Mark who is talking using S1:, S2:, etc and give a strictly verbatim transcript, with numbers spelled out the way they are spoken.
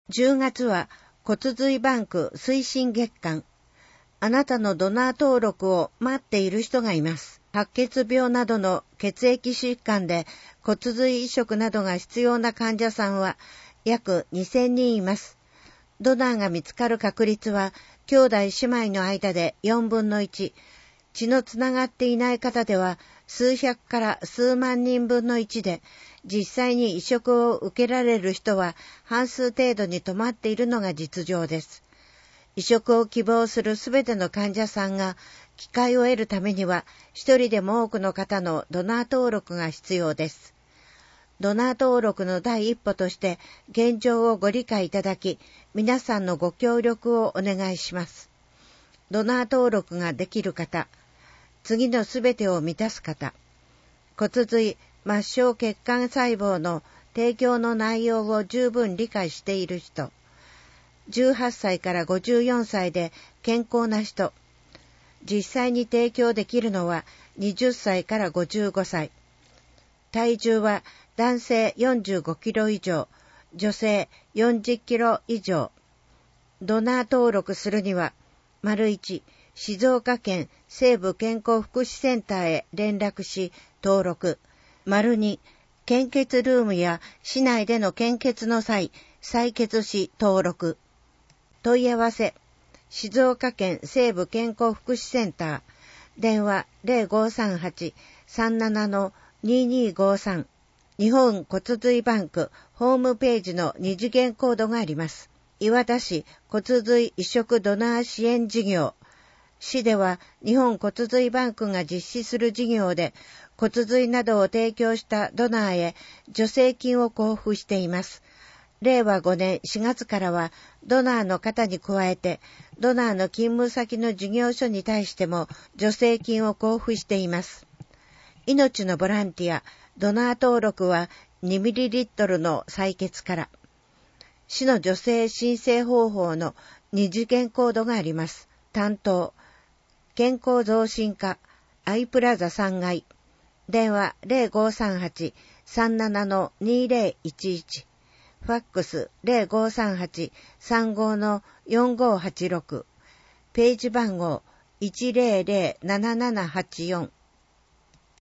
S1: じゅうがつは骨髄バンク推進月間。あなたのドナー登録を待っている人がいます。白血病などの血液疾患で骨髄移植などが必要な患者さんは約にせんにんいます。ドナーが見つかる確率は兄弟姉妹の間でよんぶんのいち、血のつながっていない方では数百から数万人分のいちで、実際に移植を受けられる人は半数程度に止まっているのが実情です。移植を希望するすべての患者さんが機会を得るためには、一人でも多くの方のドナー登録が必要です。ドナー登録の第一歩として現状をご理解いただき、皆さんのご協力をお願いします。ドナー登録ができる方、次のすべてを満たす方、骨髄、末梢血管細胞の提供の内容を十分理解している人、じゅうはっさいからごじゅうよんさいで健康な人、実際に提供できるのははたちからごじゅうごさい、体重は男性よんじゅうごキロ以上、女性よんじゅっキロ以上。ドナー登録するには、丸いち、静岡県西部健康福祉センターへ連絡し登録。丸に、献血ルームや市内での献血の際、採血し登録。問い合わせ、静岡県西部健康福祉センター、電話 ゼロごさんはち さんなな ににごさん、日本骨髄バンクホームページの二次元コードがあります。岩田市骨髄移植ドナー支援事業。市では日本骨髄バンクが実施する事業で骨髄などを提供したドナーへ助成金を交付しています。れいわごねんしがつからはドナーの方に加えてドナーの勤務先の事業所に対しても助成金を交付しています。命のボランティア、ドナー登録はにミリリットルの採血から。市の助成申請方法の二次元コードがあります。担当、健康増進課、アイプラザさんがい。電話 ゼロごさんはち さんなな にゼロいちいち。ファックス ゼロごさんはち さんご よんごはちろく。ページ番号 いちゼロゼロ なななはちよん。